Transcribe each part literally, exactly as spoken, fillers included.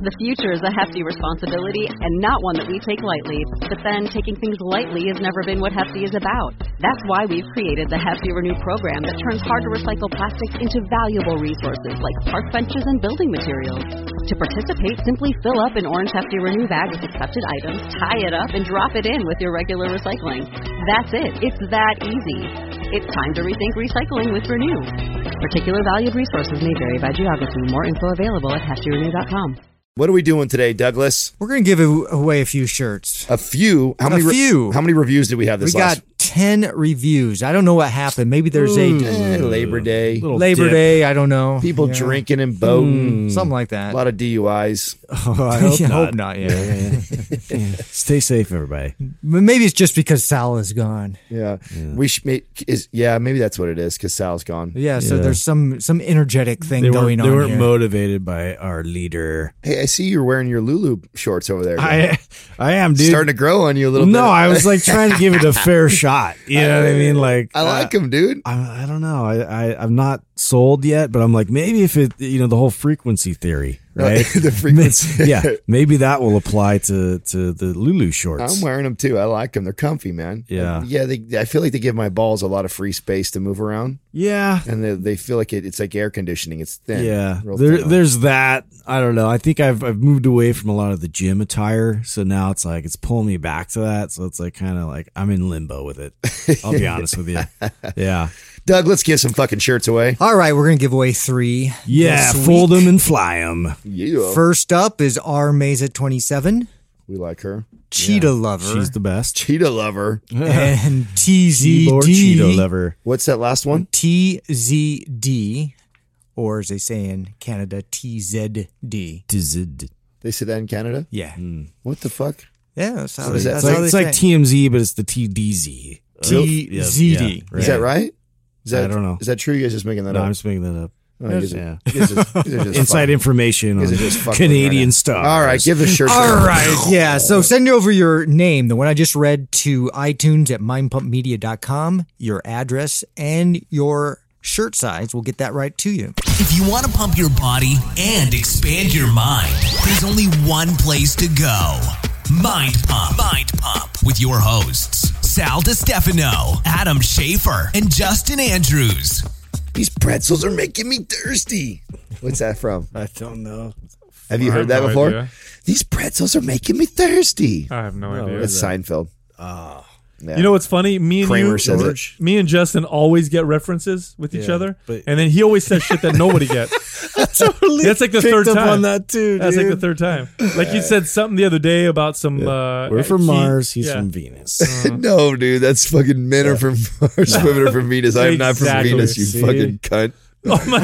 The future is a hefty responsibility and not one that we take lightly. But then taking things lightly has never been what Hefty is about. That's why we've created the Hefty Renew program that turns hard-to-recycle plastics into valuable resources like park benches and building materials. To participate, simply fill up an orange Hefty Renew bag with accepted items, tie it up, and drop it in with your regular recycling. That's it. It's that easy. It's time to rethink recycling with Renew. Particular valued resources may vary by geography. More info available at hefty renew dot com. What are we doing today, Douglas? We're going to give away a few shirts. A few? How many a few. Re- how many reviews did we have this we last? We got ten reviews. I don't know what happened. Maybe there's Ooh, a eh, Labor Day. Labor dip. Day, I don't know. People yeah. drinking and boating. Mm, something like that. A lot of D U Is. Oh, I hope I not. hope not, yeah. yeah, yeah, yeah. Stay safe, everybody. Maybe it's just because Sal is gone. Yeah. yeah. We should make, is yeah, maybe that's what it is, because Sal's gone. Yeah, so yeah. there's some some energetic thing they going on on They weren't here. motivated by our leader. Hey, I see you're wearing your Lulu shorts over there. I I am, dude. Starting to grow on you a little no, bit. I was like trying to give it a fair shot. You know what I mean? Like I like uh, them, dude. I, I don't know. I, I I'm not sold yet, but I'm like, maybe if it, you know, the whole frequency theory, right? The frequency. yeah, maybe that will apply to to the Lulu shorts. I'm wearing them too. I like them. They're comfy, man. Yeah. And yeah. They, I feel like they give my balls a lot of free space to move around. Yeah. And they, they feel like it, it's like air conditioning. It's thin. Yeah. Real There, thin. there's that. I don't know. I think I've I've moved away from a lot of the gym attire, so now it's like it's pulling me back to that. So it's like kind of like I'm in limbo with it. I'll be honest with you. Yeah. Doug, let's give some fucking shirts away. All right, we're going to give away three. Yeah, this fold week. them and fly them. Yeah. First up is R Mesa twenty-seven, We like her. Cheetah Yeah, Lover, She's the best. Cheetah lover. and T Z Keyboard D. Cheeto lover. What's that last one? T Z D, or as they say in Canada, T Z D. Dizid. They say that in Canada? Yeah. What the fuck? Yeah, that's how So they, is that- that's It's like, how it's they like say. T M Z, but it's the T D Z. T Z D. Is that right? Is that, I don't know. Is that true? You guys just making that No, up? I'm just making that up. Oh, you guys are- Yeah. you guys are- you guys are just Inside fucking- information you on guys are just fucking with me right Canadian now. stuff. All right, give the shirt. All right, yeah. So send over your name, the one I just read, to iTunes at mind pump media dot com, your address, and your shirt size. We'll get that right to you. If you want to pump your body and expand your mind, there's only one place to go. Mind Pump. Mind Pump with your hosts, Sal DiStefano, Adam Schaefer, and Justin Andrews. These pretzels are making me thirsty. What's that from? I don't know. Have you I heard have that no before? idea. These pretzels are making me thirsty. I have no, No, idea. That's Seinfeld. Oh. Yeah. You know what's funny? Me and Kramer you, says it. me and Justin always get references with each Yeah, other, but- and then he always says shit that nobody gets. Totally That's like the picked third up time. on that too. That's like the dude. third time. Like you said something the other day about some. Uh, We're from he- Mars. He's yeah. from Venus. No, dude, that's fucking men are from Mars, women are from Venus. I am not from Exactly. Venus, you See? fucking cunt. Oh my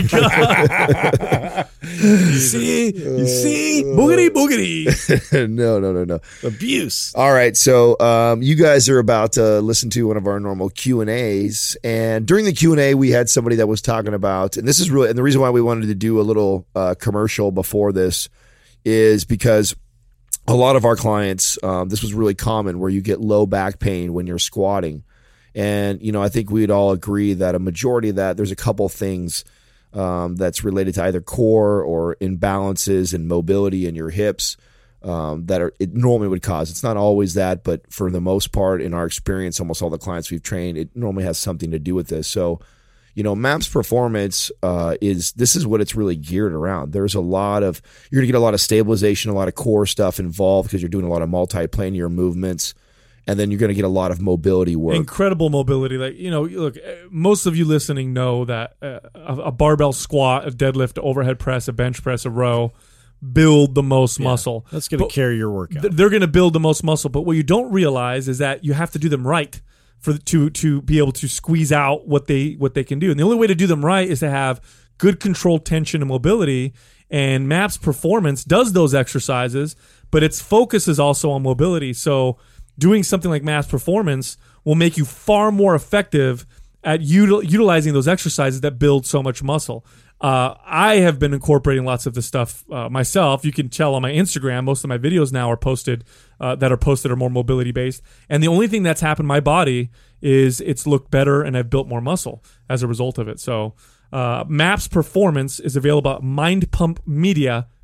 god! you see? You see? Boogity boogity. no, no, no, no. Abuse. All right, so um, you guys are about to listen to one of our normal Q and A's, and during the Q and A, we had somebody that was talking about, and this is really, and the reason why we wanted to do a little uh, commercial before this is because a lot of our clients, um, this was really common, where you get low back pain when you're squatting. And, you know, I think we'd all agree that a majority of that, there's a couple things um, that's related to either core or imbalances and mobility in your hips um, that are it normally would cause. It's not always that, but for the most part, in our experience, almost all the clients we've trained, it normally has something to do with this. So, you know, MAPS Performance uh, is, this is what it's really geared around. There's a lot of, you're going to get a lot of stabilization, a lot of core stuff involved because you're doing a lot of multiplanar movements. And then you're going to get a lot of mobility work. Incredible mobility. Like, you know, look, most of you listening know that uh, a, a barbell squat, a deadlift, a overhead press, a bench press, a row build the most Yeah, muscle. That's going to But carry your workout. th- they're going to build the most muscle. But what you don't realize is that you have to do them right for the, to to be able to squeeze out what they what they can do. And the only way to do them right is to have good controlled tension and mobility. And MAPS Performance does those exercises, but its focus is also on mobility. So doing something like MAPS Performance will make you far more effective at util- utilizing those exercises that build so much muscle. Uh, I have been incorporating lots of this stuff uh, myself. You can tell on my Instagram, most of my videos now are posted uh, that are posted are more mobility based. And the only thing that's happened to my body is it's looked better and I've built more muscle as a result of it. So uh, MAPS Performance is available at mind pump media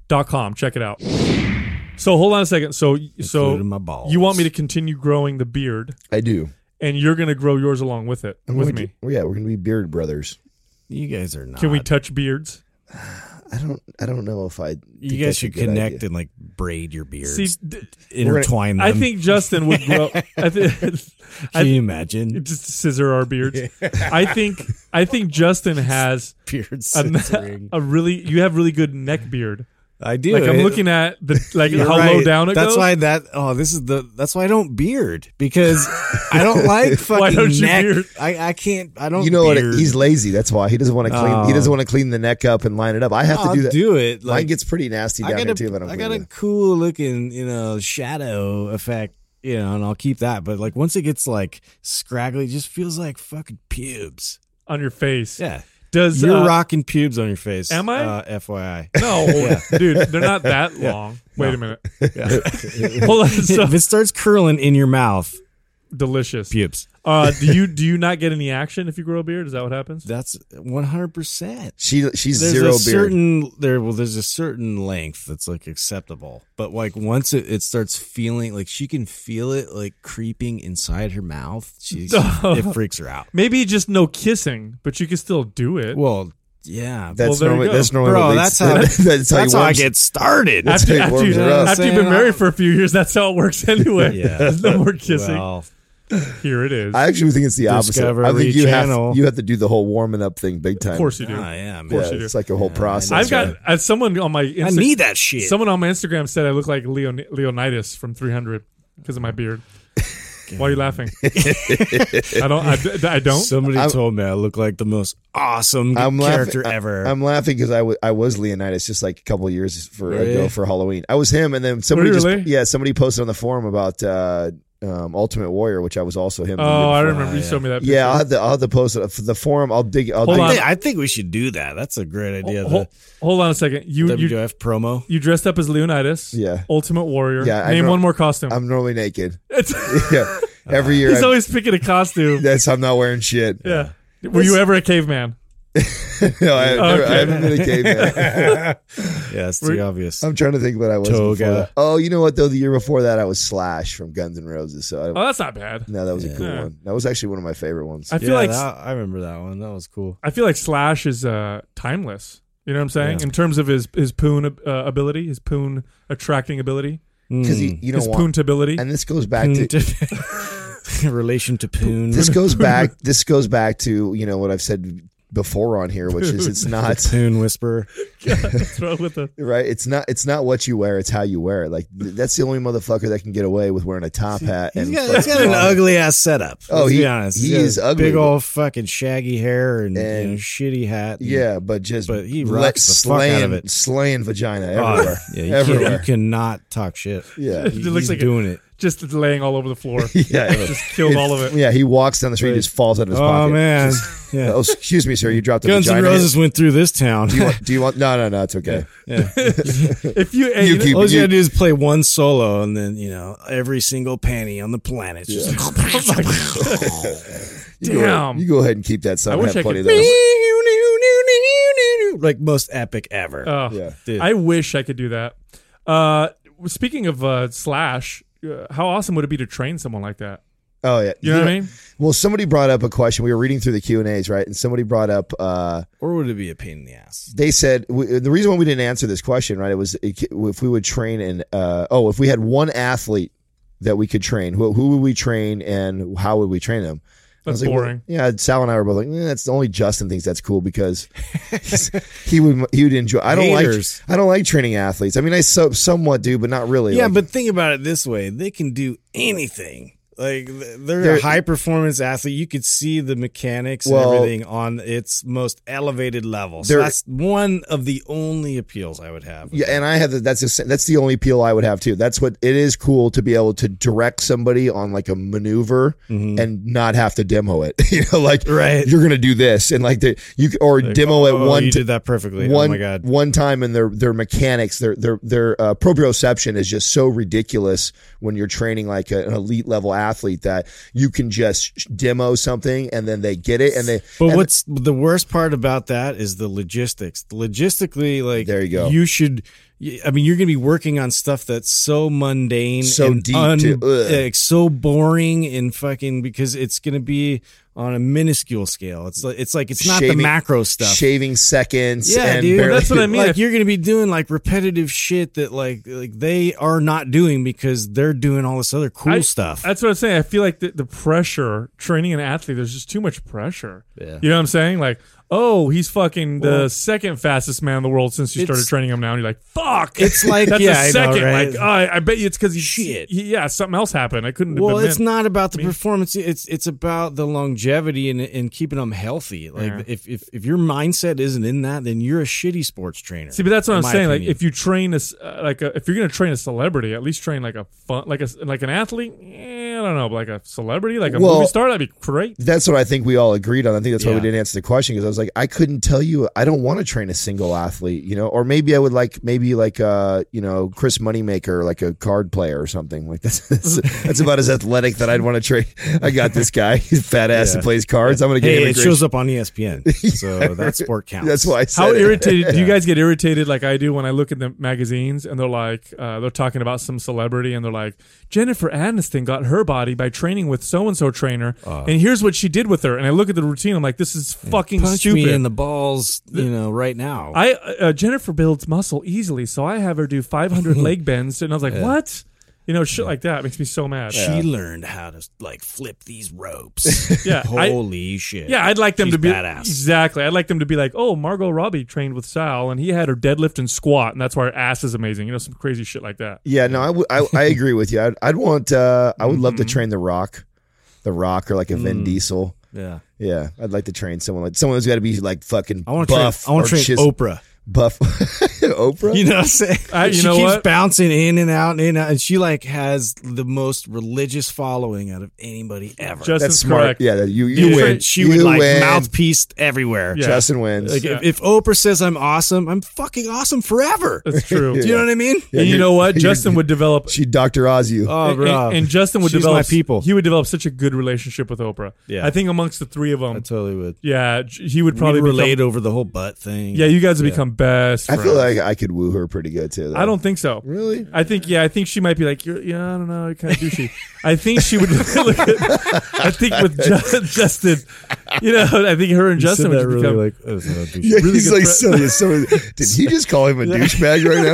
dot com. Check it out. So hold on a second. So so Including my balls. you want me to continue growing the beard, I do. and you're going to grow yours along with it I'm with gonna me. do- yeah, we're gonna be beard brothers. You guys are not. Can we touch beards? I don't. I don't know if I. You think guys that's a should good connect idea. and like braid your beards, See, d- intertwine them. I think Justin would grow. I think. Can you imagine just scissor our beards. I think. I think Justin has beard a, scissoring? a really. You have really good neck beard. I do. Like I'm It- looking at the like You're how right. low down it that's goes. why that. Oh, this is the. That's why I don't beard because I don't like fucking Why don't you neck. beard? I, I can't. I don't. You know what? beard. He's lazy. That's why he doesn't want to clean. Oh. He doesn't want to clean the neck up and line it up. I have I'll to do that. do it. Mine Like, gets pretty nasty I down got here a, too. If I don't I clean got it. a cool looking, you know, shadow effect, you know, and I'll keep that. But like once it gets like scraggly, it just feels like fucking pubes. on your face. Yeah. Does You're uh, rocking pubes on your face. Am I? Uh, F Y I. No, dude, they're not that long. Wait a minute. Hold on. So If it starts curling in your mouth, delicious. pubes. Uh, do you do you not get any action if you grow a beard? Is that what happens? That's one hundred percent. She she's There's zero a beard. certain there. Well, there's a certain length that's like acceptable, but like once it, it starts feeling like she can feel it like creeping inside her mouth, she's it freaks her out. Maybe just no kissing, but you can still do it. Well, yeah, That's Well, there you normally go. that's normally bro, what that's leads- how that's how, that's you how I worms- get started. That's after how after, worms you, it up. after you've been married for a few years, that's how it works anyway. Yeah. There's no more kissing. Well, Here it is. I actually think it's the opposite. Discovery I think you Channel. have you have to do the whole warming up thing big time. of course you do. ah, yeah, man. course yeah, you do. it's like a whole process. I've got right? as someone on my I Insta- need that shit. someone on my Instagram said I look like Leon, Leonidas from three hundred because of my beard. Why are you laughing? I don't. I, I don't. Somebody I'm- told me I look like the most awesome I'm character laughing, ever. I, am laughing because I, w- I was Leonidas just like a couple of years for Really? ago for Halloween. I was him, and then somebody Were you just really? yeah somebody posted on the forum about uh, um, Ultimate Warrior, which I was also him. the Oh, year I before. remember you yeah. showed me that. Picture. Yeah, I'll have to I'll have to post it for the forum. I'll dig. I'll Hold dig I, on. think, I think we should do that. That's a great idea. Hold, hold on a second. You the you W W F promo. you dressed up as Leonidas. Yeah. Ultimate Warrior. Yeah, I Name know- one more costume. I'm normally naked. It's, Yeah, every year. he's I, always picking a costume. that's I'm not wearing shit. Yeah. Were you ever a caveman? No, I, never, Okay. I haven't been a caveman. Yeah, it's Re- too obvious. I'm trying to think what I was. Toga. Before that. Oh, you know what though? The year before that, I was Slash from Guns N' Roses. So I, Oh, that's not bad. no, that was a Yeah. cool Yeah. one. That was actually one of my favorite ones. I feel yeah, like that, I remember that one. That was cool. I feel like Slash is uh, timeless. You know what I'm saying? Yeah. In terms of his his poon uh, ability, his poon attracting ability, Because Mm. you know his what? poontability. And this goes back Poon to to- relation to poon. this goes back. This goes back to you know what I've said before on here, which is it's not Poon whisperer. What's wrong with the? right. It's not. It's not what you wear. It's how you wear it. Like th- that's the only motherfucker that can get away with wearing a top hat. He's and got, he's got fucking- an ugly ass setup. Oh, Let's he- be honest. he He's got is a ugly, Big but- old fucking shaggy hair and, And- you know, shitty hat. and- Yeah, but just But he let- rocks the fuck out slaying, of it. slaying vagina Oh, everywhere. yeah, you, everywhere. Can't, you cannot talk shit. Yeah. He- It looks he's like a- doing it. Just laying all over the floor. Yeah, Just killed all of it. Yeah, he walks down the street, he just falls out of his Oh pocket. man, Just- yeah. oh, excuse me, sir. You dropped a Guns N' vagina. Roses went through this town. Do you want? Do you want? No, no, no. It's okay. Yeah. If you, hey, You you know- keep- All you you- gotta do is play one solo, and then you know every single panty on the planet. Just You go, Damn. you go ahead and keep that son. I I wish have I plenty could- of those. like most epic ever. Oh, Yeah. Dude. I wish I could do that. Uh, speaking of uh, Slash, uh, how awesome would it be to train someone like that? Oh yeah. You know what I mean? Well, somebody brought up a question. We were reading through the Q and A's, right? And somebody brought up. uh Or would it be a pain in the ass? They said we, the reason why we didn't answer this question, right? It was if we would train and uh, oh, if we had one athlete that we could train, who, who would we train and how would we train them? I That's was like, well, boring. yeah, Sal and I were both like, eh, that's the only Justin thinks that's cool because he's- he would he would enjoy. I don't Haters. like I don't like training athletes. I mean, I so, somewhat do, but not really. Yeah, Like, but think about it this way: they can do anything. Like they're, They're- a high performance athlete. You could see the mechanics Well- and everything on its most elevated level. So They're- that's one of the only appeals I would have. yeah, and I have the, that's the, that's the only appeal I would have too. That's what it is cool to be able to direct somebody on like a maneuver and not have to demo it. You know, like Right. you're gonna do this and like the you c- or Like, demo it oh, one You t- did that perfectly. one oh my god. one time, and their their mechanics, their their their uh, proprioception is just so ridiculous when you're training like a, an elite level athlete that you can just demo something and then they get it and they. But and what's the worst part about that is the logistics. Logistically, like There you go. You should I mean, you're going to be working on stuff that's so mundane, So and deep un- to- ugh. like, so boring, and fucking because it's going to be on a minuscule scale. It's like it's like it's not Shaving- the macro stuff. Shaving seconds. Yeah, and dude. barely- That's what I mean. Like you're going to be doing like repetitive shit that like like they are not doing because they're doing all this other cool I- stuff. That's what I'm saying. I feel like the, the pressure training an athlete, there's just too much pressure. Yeah. You know what I'm saying? Like, oh, he's fucking the Well, second fastest man in the world since you started it's- training him now. And you're like, fuck. It's like, that's yeah, a I know, second. right? Like, oh, I, I bet you it's because he, Shit. he, yeah, something else happened. I couldn't have Well, been it's meant. not about the I mean- performance. It's it's about the longevity and and keeping them healthy. Like Yeah. if, if if your mindset isn't in that, then you're a shitty sports trainer. See, but that's what in I'm my saying. Like, opinion. if you train as uh, like a, if you're gonna train a celebrity, at least train like a fun, like a like an athlete. Eh, I don't know, but like a celebrity, like a Well, movie star, that'd be great. That's what I think we all agreed on. I think that's why we Yeah. didn't answer the question because I was like, I couldn't tell you. I don't want to train a single athlete, you know, or maybe I would like maybe like uh you know Chris Moneymaker, like a card player or something like that's that's, that's about as athletic that I'd want to train. I got this guy, he's fat ass Yeah. that plays cards. I'm gonna get hey, him. a it great- shows up on E S P N, so that sport counts. That's why I said How it. irritated do you guys get irritated like I do when I look at the magazines and they're like uh, they're talking about some celebrity and they're like Jennifer Aniston got her body by training with so and so trainer and here's what she did with her and I look at the routine I'm like this is fucking Punch stupid. me in the balls, you know, right now. I uh, Jennifer builds muscle easily so I have her do five hundred leg bends and I was like what? You know, shit like that makes me so mad. she learned how to like flip these ropes. Yeah, I- holy shit. Yeah, I'd like them She's to be badass. exactly. I'd like them to be like, oh, Margot Robbie trained with Sal, and he had her deadlift and squat, and that's why her ass is amazing. You know, some crazy shit like that. Yeah, no, I, w- I, I agree with you. I'd, I'd want. Uh, I would love to Mm-hmm. train The Rock, The Rock, or like a Mm. Vin Diesel. Yeah. Yeah, I'd like to train someone like someone who's got to be like fucking I want to train. buff. I want or to train chis- Oprah. Buff. Oprah. You know what I'm saying? I- you she know keeps what? bouncing in and out and in and out, and she like has the most religious following out of anybody ever. Justin's That's smart. correct. Yeah, that- you you Yeah. win. she you would like win. mouthpiece everywhere. Yeah. Justin wins. Like Yeah. if, if Oprah says I'm awesome, I'm fucking awesome forever. That's true. Do you know what I mean? Yeah, and you you're- know what? you're- Justin would develop. She Doctor Oz you. Oh, and, bro. and, and Justin would She's develop. my people. He would develop such a good relationship with Oprah. Yeah. I think amongst the three of them, I totally would. yeah, j- he would probably We'd become- relate over the whole butt thing. Yeah, you guys would Yeah. become best. I feel friends. like I could woo her pretty good too. Though. I don't think so. Really? I think yeah. I think she might be like, You're, yeah, I don't know, kind of douchey. I think she would. Look at, I think with Ju- Justin, you know, I think her and You Justin said would that really become. like oh, so douchey. Yeah, Really he's good like fri- so. so did he just call him a douchebag right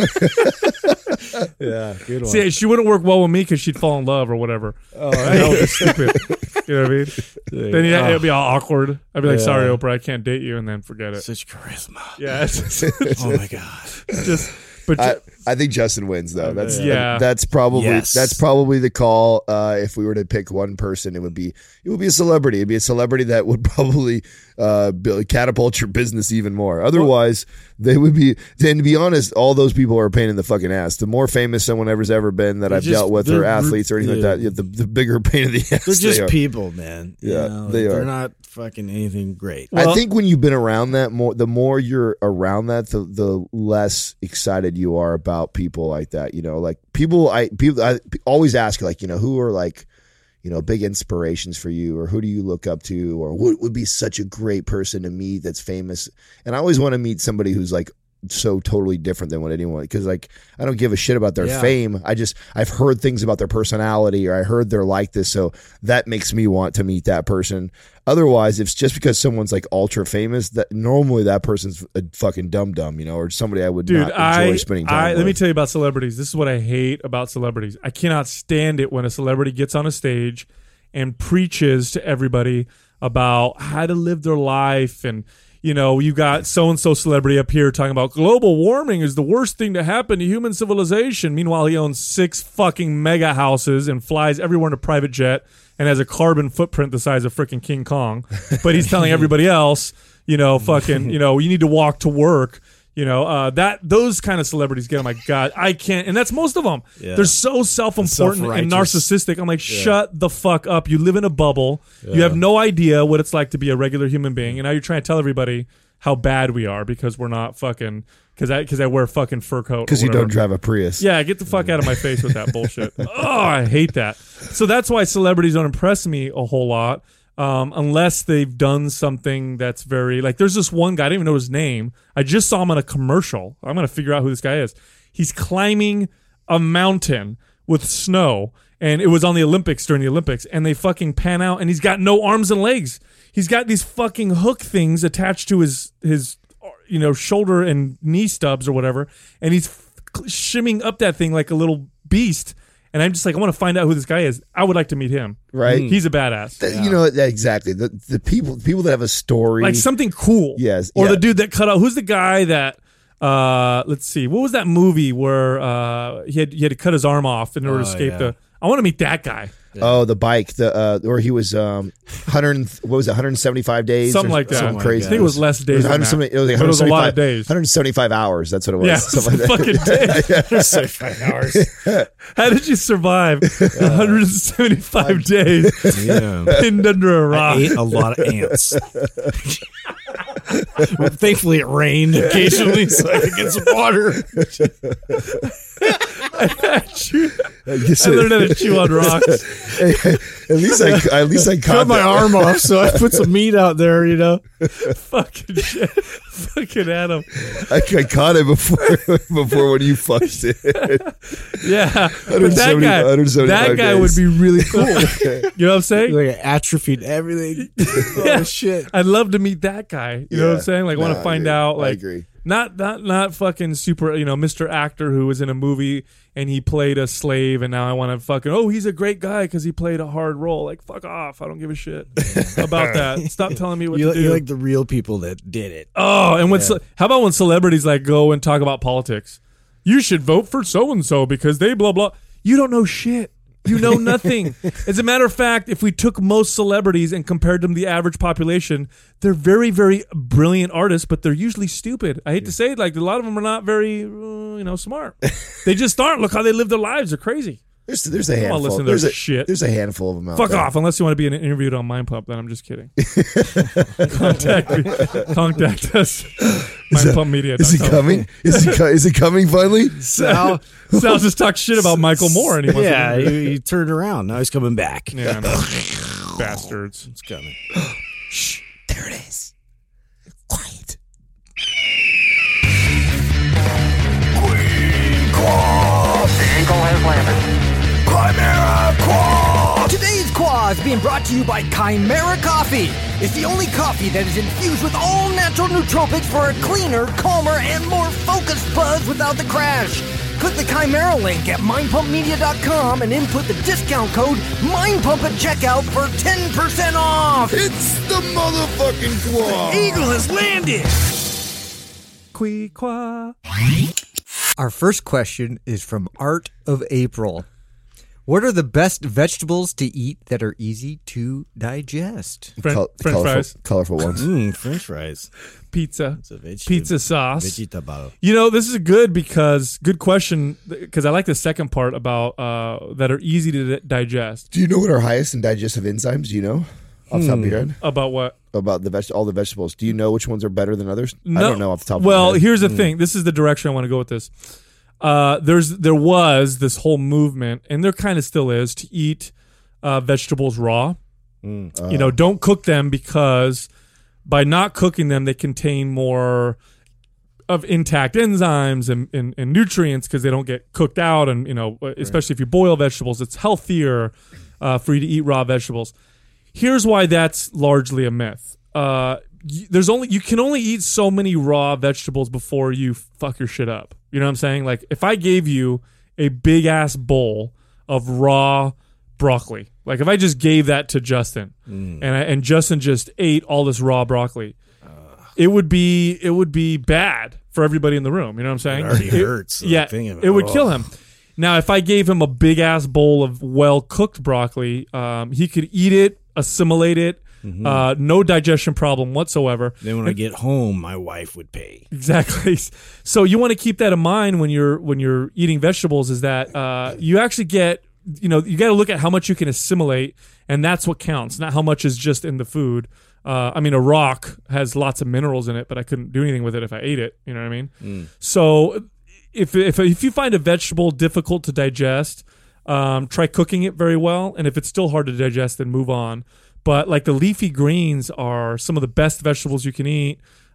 now? yeah, good one. See, she wouldn't work well with me because she'd fall in love or whatever. Oh, that would be stupid. You know what I mean? Then yeah, it'd be all awkward. I'd be like, Yeah. "Sorry, Oprah, I can't date you," and then forget it. Such charisma. Yeah, it's just, Oh my god. just but I, I think Justin wins though. That's Yeah. That's probably Yes. that's probably the call. Uh, if we were to pick one person, it would be it would be a celebrity. It'd be a celebrity that would probably uh, build, catapult your business even more. Otherwise, they would be. Then to be honest, all those people are a pain in the fucking ass. The more famous someone ever's ever been that I've just- dealt with, they're or athletes or anything yeah. like that, the, the bigger pain in the ass. They're they just are. people, man. You Yeah, know, they They're are. not fucking anything great. Well- I think when you've been around that more, the more you're around that, the the less excited you are about people like that. You know, like people, I people I always ask, like, you know, who are like, you know, big inspirations for you, or who do you look up to, or what would be such a great person to meet that's famous? And I always want to meet somebody who's like so totally different than what anyone, because like I don't give a shit about their Yeah. fame. I just I've heard things about their personality, or I heard they're like this, so that makes me want to meet that person. Otherwise, if it's just because someone's like ultra famous, that normally that person's a fucking dum dum, you know, or somebody I would dude, not enjoy I, spending time I with. let me tell you about celebrities. This is what I hate about celebrities. I cannot stand it when a celebrity gets on a stage and preaches to everybody about how to live their life. And you know, you got so and so celebrity up here talking about global warming is the worst thing to happen to human civilization. Meanwhile, he owns six fucking mega houses and flies everywhere in a private jet and has a carbon footprint the size of freaking King Kong. But he's telling everybody else, you know, fucking, you know, you need to walk to work. You know, uh, that those kind of celebrities get on my god. I can't, and that's most of them. Yeah. They're so self-important and Self-righteous. narcissistic. I'm like, shut the fuck up. You live in a bubble. You have no idea what it's like to be a regular human being, and now you're trying to tell everybody how bad we are because we're not fucking because I because I wear a fucking fur coat. or because you whatever. don't drive a Prius. Yeah, get the fuck out of my face with that bullshit. Oh, I hate that. So that's why celebrities don't impress me a whole lot. Um, unless they've done something that's very like there's this one guy, I didn't even know his name. I just saw him on a commercial. I'm gonna figure out who this guy is. He's climbing a mountain with snow, and it was on the Olympics during the Olympics, and they fucking pan out, and he's got no arms and legs. He's got these fucking hook things attached to his his you know shoulder and knee stubs or whatever, and he's f- shimming up that thing like a little beast. And I'm just like, I want to find out who this guy is. I would like to meet him. Right. He's a badass. Th- You know, yeah, exactly. The the people people that have a story. Like something cool. Yes, Or yeah. the dude that cut out. Who's the guy that? Uh, let's see. What was that movie where uh he had he had to cut his arm off in order to Oh, escape yeah. the? I want to meet that guy. Oh, the bike, the uh, or he was um, one hundred. What was it? one hundred seventy-five days, Something or like that. Something Something crazy. I think it was less It days. was than one hundred that. seventy. It was, like But it was a lot of one hundred seventy-five days. one hundred seventy-five hours. That's what it was. Yeah, Something like fucking that. days. seventy-five hours. How did you survive one hundred seventy-five days Yeah. pinned under a rock? I ate a lot of ants. Well, thankfully, it rained occasionally, so I could get some water. I chew- I guess I it- learned how to chew on rocks. at least I, at least I caught Cut my that. arm off, so I put some meat out there, you know. Fucking shit. Fucking Adam. I, I caught it before before when you fucked it. Yeah. But that one hundred seventy guy, one hundred seventy-five that guy days. would be really cool. You know what I'm saying? Like I atrophied everything. Yeah. Oh, shit. I'd love to meet that guy. You know what I'm Yeah. saying? Like, want No, to I find agree. out. I Like, agree. Not, not, not fucking super. You know, Mister Actor who was in a movie and he played a slave, and now I want to fucking. Oh, he's a great guy because he played a hard role. Like, fuck off. I don't give a shit about that. Stop telling me what You, to do. you like the real people that did it. Oh, and when ce- how about when celebrities like go and talk about politics? You should vote for so and so because they blah blah. You don't know shit. You know nothing. As a matter of fact, if we took most celebrities and compared them to the average population, they're very, very brilliant artists, but they're usually stupid. I hate to say it, like a lot of them are not very, uh, you know, smart. They just aren't. Look how they live their lives. They're crazy. There's there's a wanna handful. listen to there's their a shit. There's a handful of them out Fuck there. off, unless you want to be in- interviewed on Mind Pump. Then I'm just kidding. contact me. Contact us. mind pump media dot com. Is he coming? Is he co- is he coming finally? Sal, Sal just talked shit about Michael Moore, and he wants yeah, to he, he turned around. Now he's coming back. yeah, I know. Bastards. It's coming. Shh, there it is. Quiet. Today's Quah is being brought to you by Chimera Coffee. It's the only coffee that is infused with all natural nootropics for a cleaner, calmer, and more focused buzz without the crash. Click the Chimera link at mind pump media dot com and input the discount code MINDPUMP at checkout for ten percent off. It's the motherfucking claw. Eagle has landed. Queequeg. Our first question is from Art of April. What are the best vegetables to eat that are easy to digest? Fren- Col- French colorful, fries, colorful ones. Mmm, French fries. pizza, It's a veg- pizza sauce. Vegetable. You know, this is good because good question because I like the second part about uh, that are easy to di- digest. Do you know what are highest in digestive enzymes? Do you know off the top of your head About what? about the veg- all the vegetables? Do you know which ones are better than others? I No. don't know off the top. Well, of my head. here's the thing. This is the direction I want to go with this. Uh, there's there was this whole movement, and there kind of still is, to eat uh, vegetables raw. You know, don't cook them because by not cooking them, they contain more of intact enzymes and, and, and nutrients because they don't get cooked out. And, you know, especially if you boil vegetables, it's healthier uh, for you to eat raw vegetables. Here's why that's largely a myth. Uh, y- there's only you can only eat so many raw vegetables before you fuck your shit up. You know what I'm saying? Like if I gave you a big ass bowl of raw broccoli, like if I just gave that to Justin and I, and Justin just ate all this raw broccoli, it would be it would be bad for everybody in the room. You know what I'm saying? It already hurts, Yeah, thinking of it it. would Oh. kill him. Now, if I gave him a big ass bowl of well cooked broccoli, um, he could eat it, assimilate it, uh, no digestion problem whatsoever. Then when I get home, my wife would pay. Exactly. So you want to keep that in mind when you're when you're eating vegetables. Is that uh, you actually get you know you got to look at how much you can assimilate, and that's what counts, not how much is just in the food. Uh, I mean, a rock has lots of minerals in it, but I couldn't do anything with it if I ate it. You know what I mean? So if if if you find a vegetable difficult to digest, um, try cooking it very well, and if it's still hard to digest, then move on. But like the leafy greens are some of the best vegetables you can eat.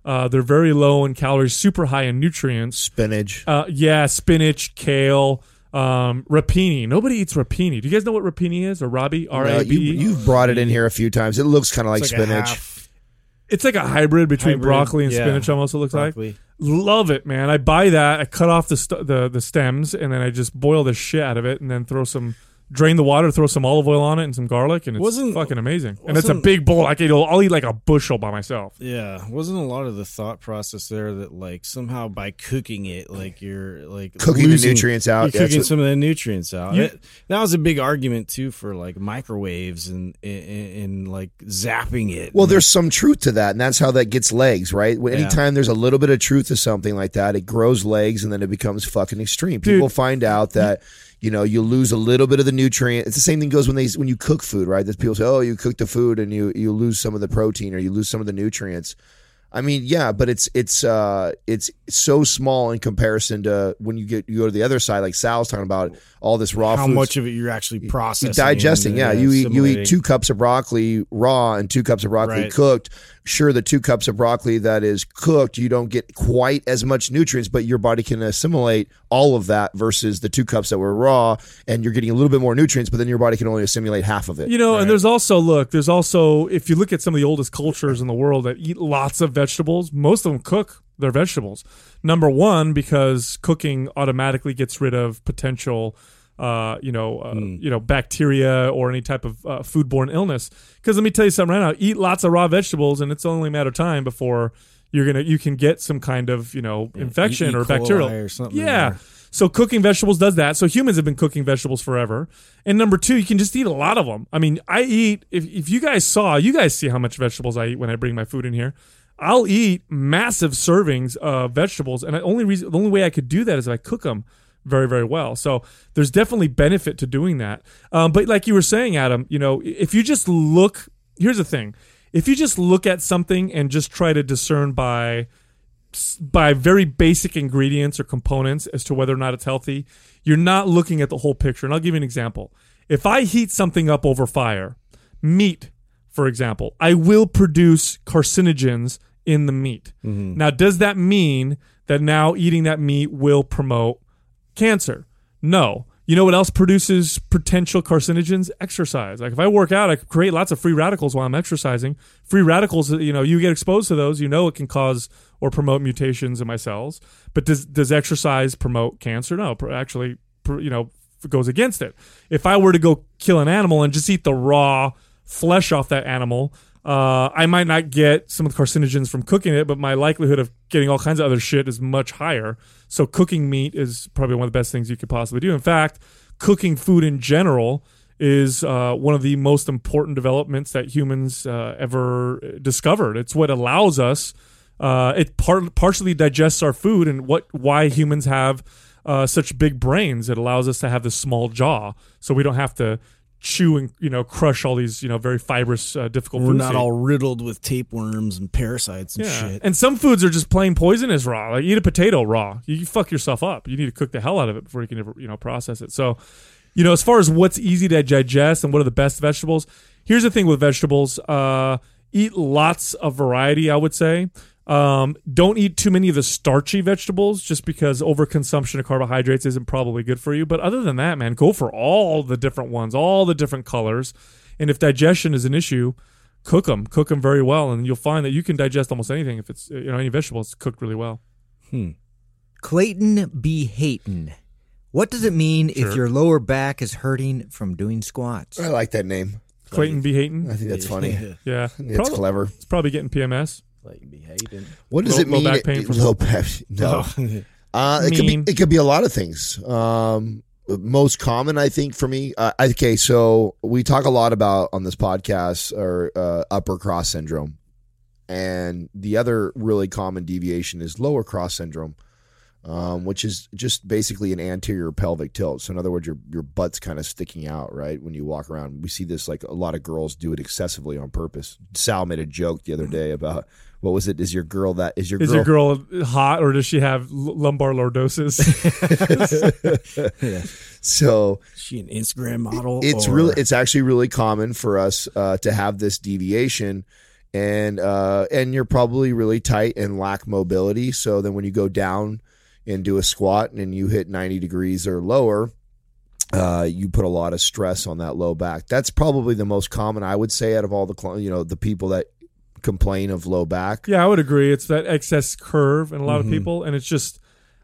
Uh, they're very low in calories, super high in nutrients. Spinach. Uh, yeah, spinach, kale, um, rapini. Nobody eats rapini. Do you guys know what rapini is, or rabi? R No, A B E? you, you've brought it in here a few times. It looks kind of like, It's like a spinach. half It's like a hybrid between hybrid, broccoli and yeah. spinach. Almost it looks Broccoli. like. Love it, man. I buy that. I cut off the st- the the stems, and then I just boil the shit out of it, and then throw some. Drain the water, throw some olive oil on it and some garlic, and it's Wasn't- fucking amazing. And it's a wasn't- big bowl. I can, I'll eat like a bushel by myself. Yeah, wasn't a lot of the thought process there that like somehow by cooking it, like you're like Cooking the losing- nutrients out. you're Yeah, cooking that's some of the nutrients out. You- It- that was a big argument too for like microwaves and and, and like zapping it. Well, there's some truth to that, and that's how that gets legs, right? When- Yeah. Anytime there's a little bit of truth to something like that, it grows legs, and then it becomes fucking extreme. Dude. People find out that you know you lose a little bit of the nutrient. It's the same thing goes when they when you cook food, right? That people say, oh, you cook the food and you you lose some of the protein or you lose some of the nutrients. I mean, yeah, but it's it's uh it's so small in comparison to when you get you go to the other side, like Sal's talking about all this raw how foods. much of it you're actually processing, You're digesting, and, yeah. uh, You eat you eat assimilating. two cups of broccoli raw and two cups of broccoli Right. cooked. Sure, the two cups of broccoli that is cooked, you don't get quite as much nutrients, but your body can assimilate all of that versus the two cups that were raw, and you're getting a little bit more nutrients, but then your body can only assimilate half of it. You know, and there's also look, there's also if you look at some of the oldest cultures in the world that eat lots of vegetables, most of them cook their vegetables. Number one, because cooking automatically gets rid of potential, uh, you know, uh, you know, bacteria or any type of uh, foodborne illness. Because let me tell you something right now: eat lots of raw vegetables, and it's only a matter of time before you're gonna you can get some kind of you know infection E. or coli bacterial or something in Yeah. there. So cooking vegetables does that. So humans have been cooking vegetables forever. And number two, you can just eat a lot of them. I mean, I eat, if, if you guys saw, you guys see how much vegetables I eat when I bring my food in here. I'll eat massive servings of vegetables. And the only reason, the only way I could do that is if I cook them very, very well. So there's definitely benefit to doing that. Um, but like you were saying, Adam, you know, if you just look, here's the thing. If you just look at something and just try to discern by by very basic ingredients or components as to whether or not it's healthy, you're not looking at the whole picture. And I'll give you an example. If I heat something up over fire, meat, for example, I will produce carcinogens in the meat. Mm-hmm. Now, does that mean that now eating that meat will promote cancer? No. You know what else produces potential carcinogens? Exercise. Like if I work out, I create lots of free radicals while I'm exercising. Free radicals, you know, you get exposed to those, you know it can cause or promote mutations in my cells. But does does exercise promote cancer? No, actually, you know, goes against it. If I were to go kill an animal and just eat the raw flesh off that animal, uh, I might not get some of the carcinogens from cooking it, but my likelihood of getting all kinds of other shit is much higher. So cooking meat is probably one of the best things you could possibly do. In fact, cooking food in general is uh, one of the most important developments that humans uh, ever discovered. It's what allows us, uh, it part, partially digests our food and what why humans have uh, such big brains. It allows us to have this small jaw so we don't have to chew and you know crush all these you know very fibrous uh, difficult We're foods. not all riddled with tapeworms and parasites and yeah. shit. And some foods are just plain poisonous raw. Like eat a potato raw, you, you fuck yourself up. You need to cook the hell out of it before you can ever you know process it. So, you know, as far as what's easy to digest and what are the best vegetables, here's the thing with vegetables: uh, eat lots of variety. I would say. Um, don't eat too many of the starchy vegetables just because overconsumption of carbohydrates isn't probably good for you. But other than that, man, go for all the different ones, all the different colors. And if digestion is an issue, cook them, cook them very well. And you'll find that you can digest almost anything. If it's, you know, any vegetables cooked really well. Clayton B. Hayton. What does it mean Sure. if your lower back is hurting from doing squats? I like that name. Clayton B. Hayton. I think that's funny. Yeah. It's Probably- clever. It's probably getting P M S. Like be hating. What does Low- it mean? low back pain from- low back. No. Uh, it could be. Mean. It could be a lot of things. Um, most common, I think, for me. Uh, okay, so we talk a lot about on this podcast or uh, upper cross syndrome, and the other really common deviation is lower cross syndrome, um, which is just basically an anterior pelvic tilt. So in other words, your your butt's kind of sticking out, right, when you walk around. We see this like a lot of girls do it excessively on purpose. Sal made a joke the other day about. What was it? Is your girl that is your Is girl? your girl hot or does she have l- lumbar lordosis? So Is she an Instagram model? it's or- really it's actually really common for us uh, to have this deviation, and uh, and you're probably really tight and lack mobility. So then when you go down and do a squat and you hit ninety degrees or lower, uh, you put a lot of stress on that low back. That's probably the most common, I would say, out of all the cl- you know the people that complain of low back. Yeah, I would agree. It's that excess curve in a lot Mm-hmm. of people, and it's just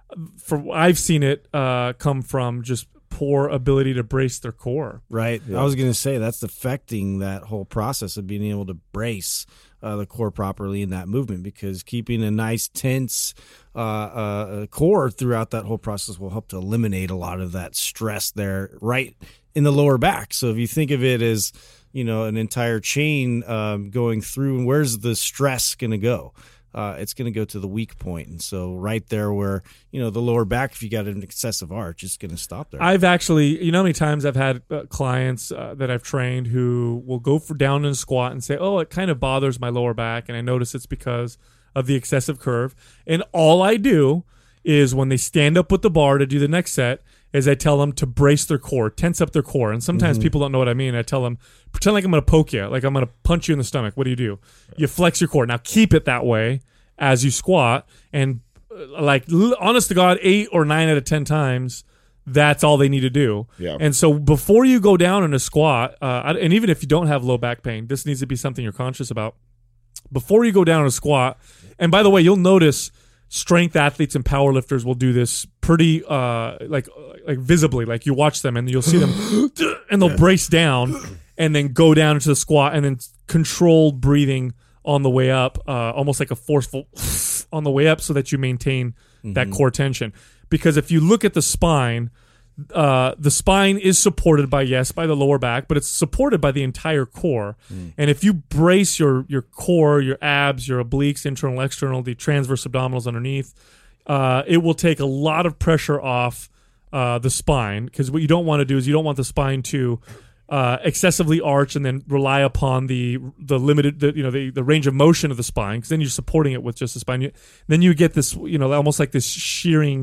from I've seen it uh, come from just poor ability to brace their core. Right. I was going to say that's affecting that whole process of being able to brace uh, the core properly in that movement, because keeping a nice tense uh, uh, core throughout that whole process will help to eliminate a lot of that stress there right in the lower back. So if you think of it as, you know, an entire chain um, going through, and where's the stress going to go? Uh, it's going to go to the weak point. And so right there where, you know, the lower back, if you got an excessive arch, it's going to stop there. I've actually, you know how many times I've had uh, clients uh, that I've trained who will go for down and squat and say, oh, it kind of bothers my lower back, and I notice it's because of the excessive curve. And all I do is when they stand up with the bar to do the next set is I tell them to brace their core, tense up their core. And sometimes Mm-hmm. people don't know what I mean. I tell them, pretend like I'm going to poke you, like I'm going to punch you in the stomach. What do you do? You flex your core. Now keep it that way as you squat, and uh, like l- honest to God, eight or nine out of ten times, that's all they need to do. Yeah. And so before you go down in a squat, uh, and even if you don't have low back pain, this needs to be something you're conscious about. Before you go down in a squat, and by the way, you'll notice strength athletes and powerlifters will do this pretty uh, like like visibly. Like you watch them and you'll see them, and they'll brace down and then go down into the squat and then controlled breathing on the way up, uh, almost like a forceful on the way up, so that you maintain that core tension. Because if you look at the spine, uh, the spine is supported by, yes, by the lower back, but it's supported by the entire core. Mm. And if you brace your your core, your abs, your obliques, internal, external, the transverse abdominals underneath, uh, it will take a lot of pressure off uh, the spine. Because what you don't want to do is you don't want the spine to uh, excessively arch and then rely upon the the limited, the, you know, the, the range of motion of the spine. Because then you're supporting it with just the spine. You, then you get this, you know, almost like this shearing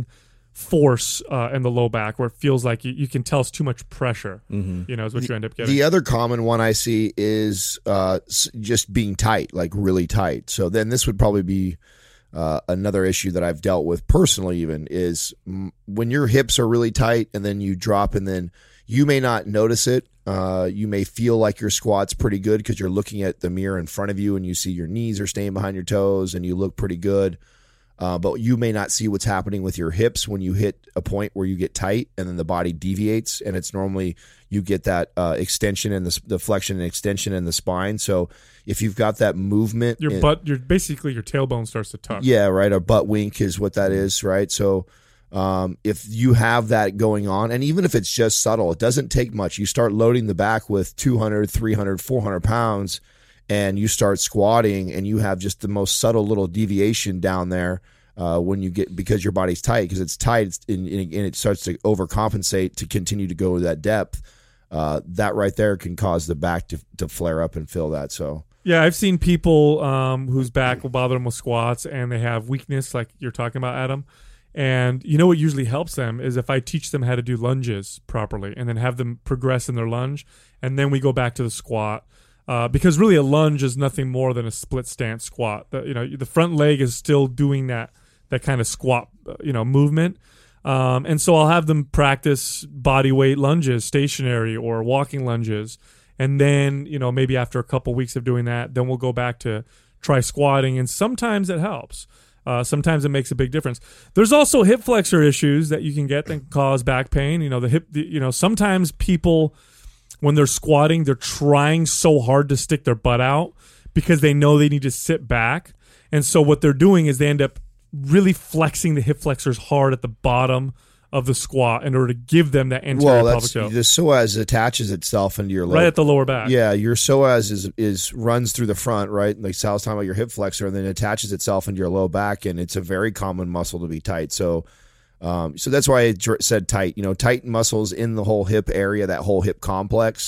force uh, in the low back, where it feels like you, you can tell it's too much pressure. Mm-hmm. You know, is what the, you end up getting. The other common one I see is uh, just being tight, like really tight. So then this would probably be uh, another issue that I've dealt with personally. Even is m- when your hips are really tight, and then you drop, and then you may not notice it. Uh, you may feel like your squat's pretty good because you're looking at the mirror in front of you, and you see your knees are staying behind your toes, and you look pretty good. Uh, but you may not see what's happening with your hips when you hit a point where you get tight, and then the body deviates, and it's normally you get that uh, extension and the, the flexion and extension in the spine. So if you've got that movement, your in, butt, your basically your tailbone starts to tuck. Yeah, right. A butt wink is what that is, right? So um, if you have that going on, and even if it's just subtle, it doesn't take much. You start loading the back with two hundred, three hundred, four hundred pounds, and you start squatting, and you have just the most subtle little deviation down there uh, when you get, because your body's tight, because it's tight, it's, and, and it starts to overcompensate to continue to go to that depth. Uh, that right there can cause the back to, to flare up and fill that. So yeah, I've seen people um, whose back will bother them with squats, and they have weakness, like you're talking about, Adam. And you know what usually helps them is if I teach them how to do lunges properly, and then have them progress in their lunge, and then we go back to the squat. Uh, because really a lunge is nothing more than a split stance squat. The, you know, the front leg is still doing that that kind of squat, you know, movement. Um, and so I'll have them practice body weight lunges, stationary or walking lunges. And then, you know, maybe after a couple weeks of doing that, then we'll go back to try squatting. And sometimes it helps. Uh, sometimes it makes a big difference. There's also hip flexor issues that you can get that can cause back pain. You know, the hip, the, you know, sometimes people, when they're squatting, they're trying so hard to stick their butt out because they know they need to sit back. And so what they're doing is they end up really flexing the hip flexors hard at the bottom of the squat in order to give them that anterior well, pelvic that's tilt. The psoas attaches itself into your leg. Right at the lower back. Yeah, your psoas is is runs through the front, right? Like Sal's talking about your hip flexor, and then attaches itself into your low back, and it's a very common muscle to be tight. So, um, so that's why I dr- said tight. You know, tight muscles in the whole hip area, that whole hip complex,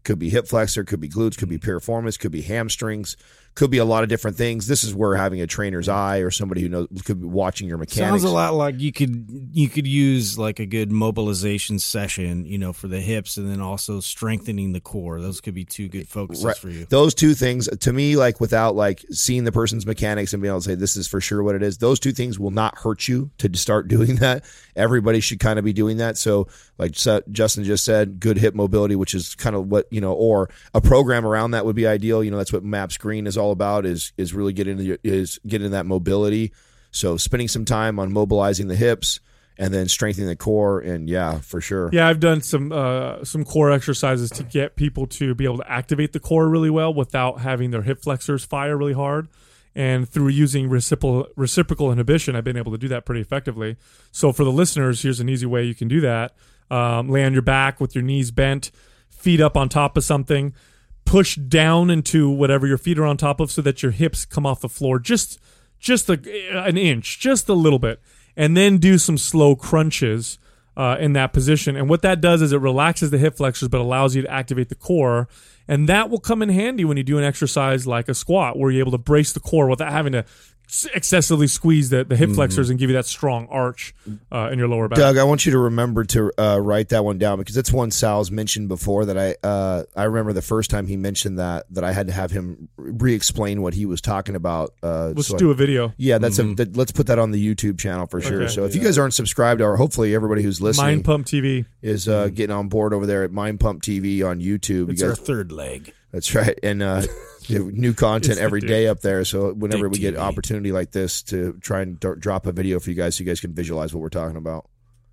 Could be hip flexor, could be glutes, could be piriformis, could be hamstrings, could be a lot of different things. This is where having a trainer's eye or somebody who knows could be watching your mechanics. Sounds a lot like you could you could use like a good mobilization session, you know, for the hips, and then also strengthening the core. Those could be two good focuses Right. for you. Those two things, to me, like without like seeing the person's mechanics and being able to say this is for sure what it is, those two things will not hurt you to start doing that. Everybody should kind of be doing that. So like Justin just said, good hip mobility, which is kind of what, you know, or a program around that would be ideal. You know, that's what MAPS Green is all about, is is really getting into, is getting that mobility. So spending some time on mobilizing the hips and then strengthening the core, and yeah, for sure. Yeah, I've done some uh, some core exercises to get people to be able to activate the core really well without having their hip flexors fire really hard. And through using reciprocal reciprocal inhibition, I've been able to do that pretty effectively. So for the listeners, here's an easy way you can do that. Um, lay on your back with your knees bent, feet up on top of something, push down into whatever your feet are on top of so that your hips come off the floor just just a, an inch, just a little bit, and then do some slow crunches uh, in that position. And what that does is it relaxes the hip flexors but allows you to activate the core. And that will come in handy when you do an exercise like a squat, where you're able to brace the core without having to excessively squeeze the, the hip flexors and give you that strong arch uh, in your lower back. Doug, I want you to remember to uh, write that one down, because it's one Sal's mentioned before that I uh, I remember the first time he mentioned that that I had to have him re-explain what he was talking about. Uh, Let's so do I, a video. Yeah, that's a. That, let's put that on the YouTube channel for sure. Okay. So if you guys aren't subscribed, or hopefully everybody who's listening, Mind Pump T V is uh, getting on board over there at Mind Pump T V on YouTube. It's you our guys, third leg. that's right, and uh, new content It's the every dude. day up there. So whenever Big we get T V. opportunity like this to try and d- drop a video for you guys, so you guys can visualize what we're talking about.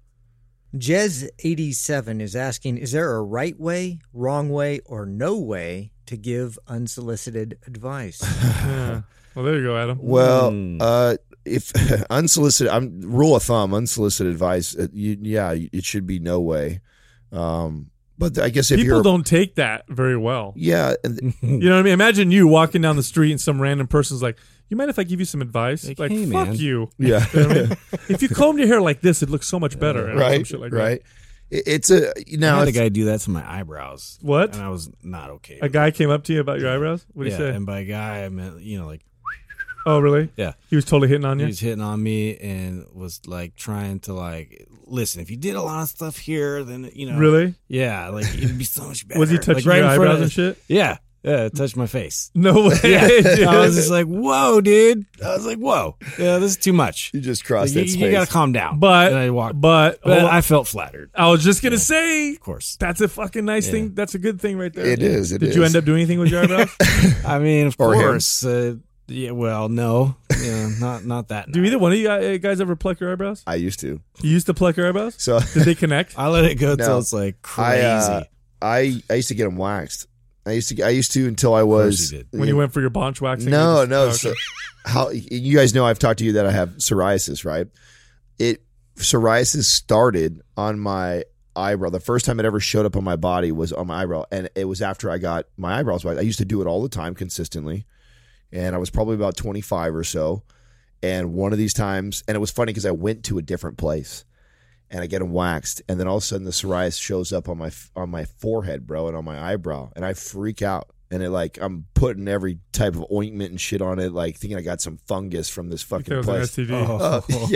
Jez eighty-seven is asking, is there a right way, wrong way, or no way to give unsolicited advice? Yeah. Well, there you go, Adam. Well, Hmm. uh, if unsolicited, I'm rule of thumb, unsolicited advice. Uh, you, yeah, it should be no way. Um, but I guess if People you're, don't take that very well. yeah, and- You know what I mean? Imagine you walking down the street and some random person's like, you mind if I give you some advice? Like, Like, hey, fuck man. you. yeah, You know what I mean? If you combed your hair like this, it looks so much better. and some right, shit like right. It, it's a I now had a if- guy do that to my eyebrows. What? And I was not okay. That. A guy came up to you about your eyebrows? What did yeah, he say? and by guy I meant, you know, like, Oh, really? yeah. He was totally hitting on He you? was hitting on me and was like trying to like listen. If you did a lot of stuff here, then you know, Really? yeah, like it'd be so much better. Was he Like, touching right your in front eyebrows of- and shit? Yeah, yeah, it touched my face. No way. Yeah, dude. I was just like, whoa, dude. I was like, whoa, yeah, this is too much. you just Like, crossed you, that you space. gotta calm down. But, and I walked, but, but hold on. I felt flattered, I was just going to say, of course. that's a fucking nice Yeah. thing. That's a good thing right there. It is. It Did is. you end up doing anything with your eyebrows? I mean, of Or him. course. Uh, yeah, well, no, yeah, not not that. Do night. either one of you guys- guys ever pluck your eyebrows? I used to. You used to pluck your eyebrows? So Did they connect? I let it go till No. it's like I, crazy. uh, I I used to get them waxed. I used to I used to until I course was you did. When you went for your bonch waxing? No, you just- no. oh, okay. So how you guys know I've talked to you that I have psoriasis, right? It psoriasis started on my eyebrow. The first time it ever showed up on my body was on my eyebrow, and it was after I got my eyebrows waxed. I used to do it all the time consistently, and I was probably about twenty-five or so. And one of these times, and it was funny because I went to a different place, and I get them waxed, and then all of a sudden the psoriasis shows up on my on my forehead, bro, and on my eyebrow, and I freak out. And it like I'm putting every type of ointment and shit on it, like thinking I got some fungus from this There fucking was an place. S T D. Uh,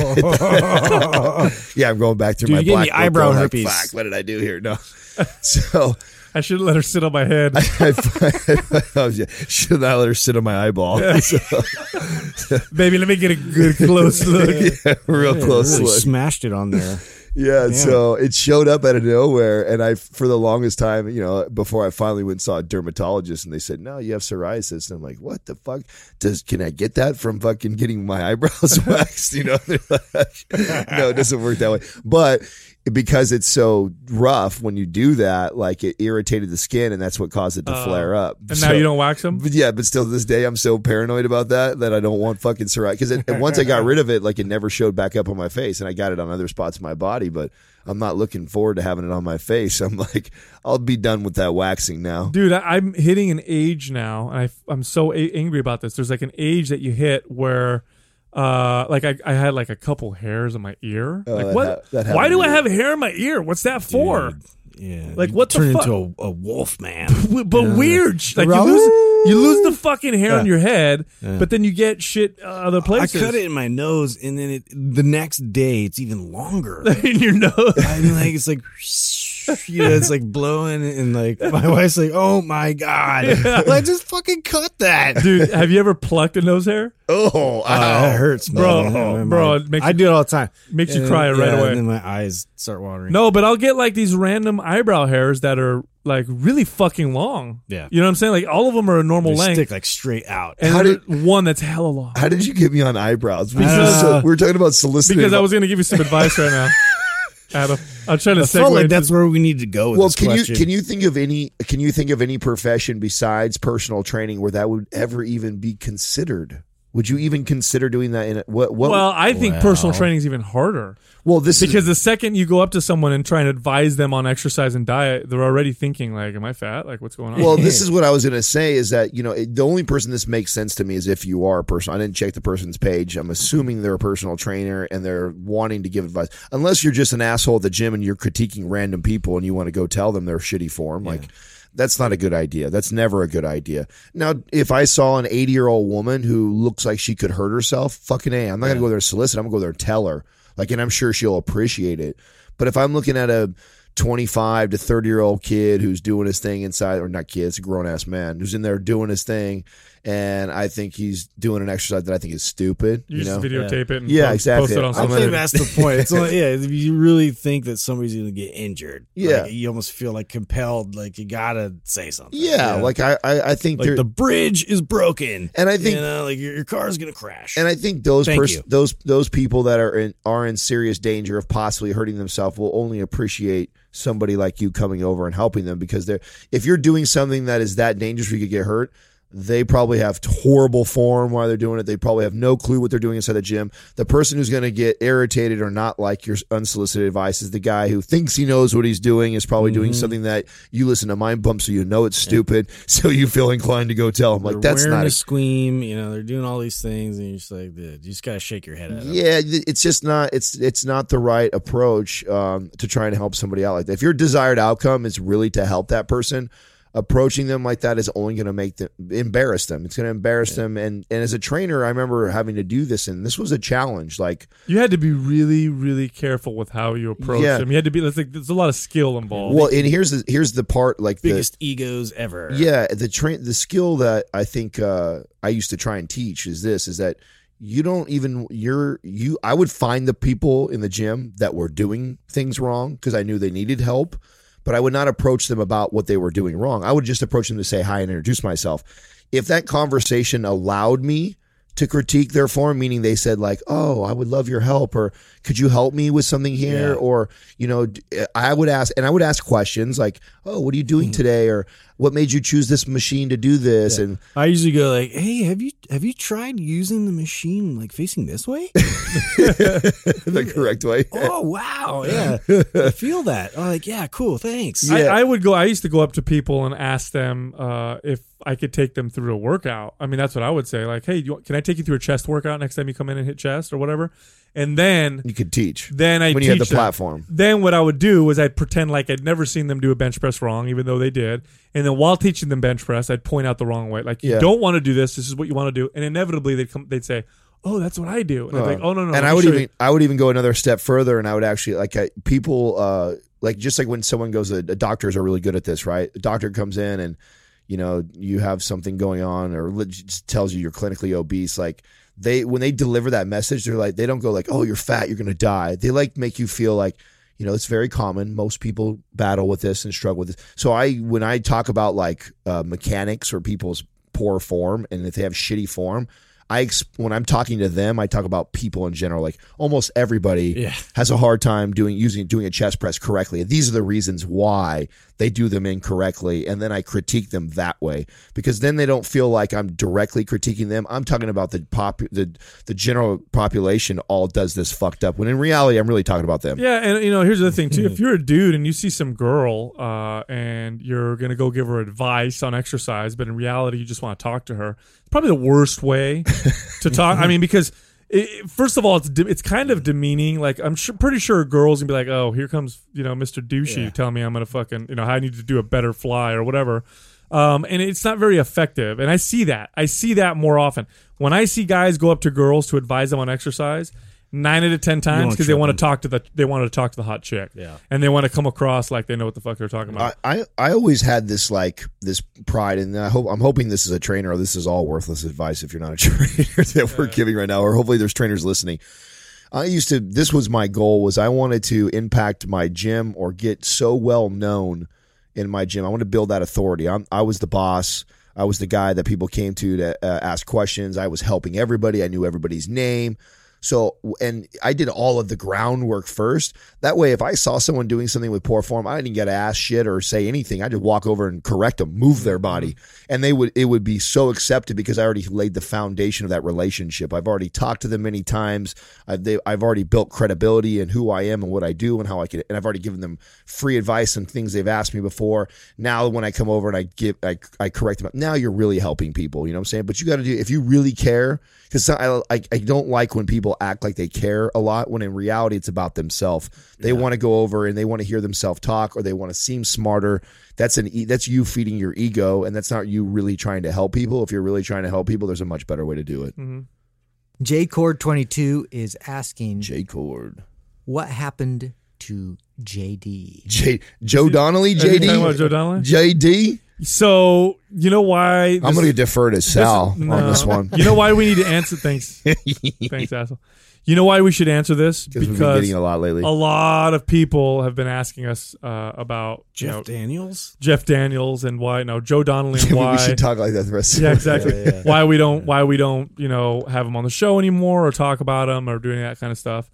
yeah, yeah, I'm going back through Dude, my you gave black me book eyebrow going like, herpes. Fuck, what did I do here? No, so I should have let her sit on my head. I, I, I was, yeah, should not let her sit on my eyeball. So, Baby, let me get a good close look. yeah, real Yeah, close really look. smashed it on there. Yeah, Damn. so it showed up out of nowhere, and I, for the longest time, you know, before I finally went and saw a dermatologist, and they said, "No, you have psoriasis," and I'm like, "What the fuck? Does can I get that from fucking getting my eyebrows waxed?" You know, they're like, no, it doesn't work that way. But because it's so rough when you do that, like it irritated the skin, and that's what caused it to Uh, flare up. And So- now you don't wax them? But yeah, but still to this day, I'm so paranoid about that that I don't want fucking psoriasis. Because once I got rid of it, like it never showed back up on my face, and I got it on other spots of my body. But I'm not looking forward to having it on my face. I'm like, I'll be done with that waxing now. Dude, I, I'm hitting an age now, and I, I'm so a- angry about this. There's like an age that you hit where, uh, like I, I had like a couple hairs in my ear. Oh, like that what? ha- that Why happened do to I me. have hair in my ear? What's that for? Dude, Yeah, Like, you what the turn fuck? into a, a wolf man. but Yeah. weird. Like you lose, you lose the fucking hair Yeah. on your head, Yeah. but then you get shit uh, other places. I cut it in my nose, and then it, the next day it's even longer. in your nose. I'm like, it's like, you know, it's like blowing, and like my wife's like, "Oh my god, I just fucking cut that, Dude, have you ever plucked a nose hair? Oh, Uh, that hurts, man. Bro, My- bro, my- it makes I you- do it all the time. makes you And- cry right yeah, away. And then my eyes start watering. No, but I'll get like these random eyebrow hairs that are like really fucking long. Yeah. You know what I'm saying? Like all of them are a normal They length. stick like straight out. and How then did- one that's hella long. How did you get me on eyebrows? We, Because- so, we were talking about soliciting. Because I was going to give you some advice right now, Adam. I'm trying to I segue. felt like into- that's where we need to go with well, this can question. you can you think of any can you think of any profession besides personal training where that would ever even be considered? Would you even consider doing that in a, what? What? well, I think Well. personal training is even harder well, this because is, the second you go up to someone and try and advise them on exercise and diet, they're already thinking like, "Am I fat? Like, what's going on?" well, this is what I was going to say is that you know it, the only person this makes sense to me is if you are a person. I didn't check the person's page. I'm assuming they're a personal trainer and they're wanting to give advice. Unless you're just an asshole at the gym and you're critiquing random people and you want to go tell them their shitty form, like. That's not a good idea. That's never a good idea. Now, if I saw an eighty-year-old woman who looks like she could hurt herself, fucking A, I'm not going to go there and solicit. I'm going to go there and tell her. Like, and I'm sure she'll appreciate it. But if I'm looking at a twenty-five to thirty-year-old kid who's doing his thing inside, or not kid, it's a grown-ass man who's in there doing his thing, and I think he's doing an exercise that I think is stupid, you you just know? videotape it and Yeah, post, exactly. post it on I'm I social gonna- think media. that's the point. It's like, yeah, if you really think that somebody's going to get injured, Yeah. like, you almost feel like compelled, like you got to say something. Yeah, like I, I, I think like there, the bridge is broken, and I think you know, like your, your car's going to crash. And I think those Thank pers- you. those those people that are in are in serious danger of possibly hurting themselves will only appreciate somebody like you coming over and helping them because they're if you're doing something that is that dangerous you could get hurt, they probably have horrible form while they're doing it. They probably have no clue what they're doing inside the gym. The person who's going to get irritated or not like your unsolicited advice is the guy who thinks he knows what he's doing, is probably doing something that you listen to Mind Pump so you know it's stupid, so you feel inclined to go tell him. Like, they're that's wearing not a a squeam, you know, they're doing all these things, and you're just like, dude, you just got to shake your head at them. Yeah, it's just not it's it's not the right approach um, to trying to help somebody out like that. If your desired outcome is really to help that person, approaching them like that is only going to make them embarrass them. It's going to embarrass them. And and as a trainer, I remember having to do this, and this was a challenge. Like, You had to be really, really careful with how you approach Yeah. them. You had to be. There's, like, there's a lot of skill involved. well, and here's the here's the part like the, Biggest egos ever. Yeah, the train the skill that I think uh, I used to try and teach is this: is that you don't even you're you. I would find the people in the gym that were doing things wrong because I knew they needed help, but I would not approach them about what they were doing wrong. I would just approach them to say hi and introduce myself. If that conversation allowed me to critique their form, meaning they said like, "Oh, I would love your help," or "Could you help me with something here?" Yeah. or you know, d- I would ask, and I would ask questions like, "Oh, what are you doing today?" or "What made you choose this machine to do this?" And I usually go like, "Hey, have you have you tried using the machine like facing this way?" the correct way. Oh wow, yeah, I feel that. I'm like, yeah, cool, thanks. I, Yeah. I would go. I used to go up to people and ask them uh, if I could take them through a workout. I mean, that's what I would say. Like, hey, you, want- can I take you through a chest workout next time you come in and hit chest or whatever? And then, You could teach then I when teach you had the them. platform. Then what I would do was I'd pretend like I'd never seen them do a bench press wrong, even though they did. And then while teaching them bench press, I'd point out the wrong way. Like, you Yeah. don't want to do this. This is what you want to do. And inevitably, they'd come. They'd say, "Oh, that's what I do." And I'd be like, "Oh no, no." let and me I would show even you." I would even go another step further, and I would actually like I, people uh, like just like when someone goes, the doctors are really good at this, right? A doctor comes in and you know you have something going on, or lit- just tells you you're clinically obese, like. They when they deliver that message, they're like they don't go like, "Oh, you're fat, you're gonna die." They like make you feel like, you know, it's very common. Most people battle with this and struggle with this. So I when I talk about like uh, mechanics or people's poor form, and if they have shitty form, I ex- when I'm talking to them, I talk about people in general. Like almost everybody Yeah. has a hard time doing using doing a chest press correctly. These are the reasons why they do them incorrectly, and then I critique them that way because then they don't feel like I'm directly critiquing them. I'm talking about the pop the the general population all does this fucked up. When in reality, I'm really talking about them. Yeah, and you know, here's the thing too. If you're a dude and you see some girl uh, and you're gonna go give her advice on exercise, but in reality you just want to talk to her, it's probably the worst way to talk. I mean, because it, first of all, it's de- it's kind of demeaning. Like I'm sure, pretty sure girls can be like, "Oh, here comes you know Mister Douchey Yeah. telling me I'm gonna fucking you know I need to do a better fly or whatever." Um, and it's not very effective. And I see that. I see that more often when I see guys go up to girls to advise them on exercise. Nine out of ten times because they want to talk to the they want to talk to the hot chick, Yeah. and they want to come across like they know what the fuck they're talking about. I, I, I always had this like this pride, and I hope I'm hoping this is a trainer or this is all worthless advice if you're not a trainer that we're giving right now, or hopefully there's trainers listening. I used to this was my goal was I wanted to impact my gym or get so well known in my gym. I want to build that authority. I'm, I was the boss. I was the guy that people came to to uh, ask questions. I was helping everybody. I knew everybody's name. So, and I did all of the groundwork first. That way, if I saw someone doing something with poor form, I didn't get to ask shit or say anything. I just walk over and correct them, move their body. And they would, it would be so accepted because I already laid the foundation of that relationship. I've already talked to them many times. I've, they, I've already built credibility in who I am and what I do and how I can, and I've already given them free advice and things they've asked me before. Now, when I come over and I give, I, I correct them, now you're really helping people. You know what I'm saying? But you got to do, if you really care, because I, I, I don't like when people act like they care a lot when in reality it's about themselves. They yeah. want to go over and they want to hear themselves talk or they want to seem smarter. That's an e- that's you feeding your ego, and that's not you really trying to help people. If you're really trying to help people, there's a much better way to do it. Mm-hmm. J Cord twenty-two is asking J Cord, what happened to J D? J Joe Donnelly, J D, Joe Donnelly, J D. So you know why this, I'm going to defer to Sal this, on no. this one. You know why we need to answer? Thanks, thanks, asshole. You know why we should answer this? Because we've been getting a lot lately. A lot of people have been asking us uh, about Jeff you know, Daniels, Jeff Daniels, and why no Joe Donnelly and why we should talk like that the rest. Yeah, of exactly. yeah, yeah. Why we don't why we don't you know have him on the show anymore or talk about him or doing that kind of stuff.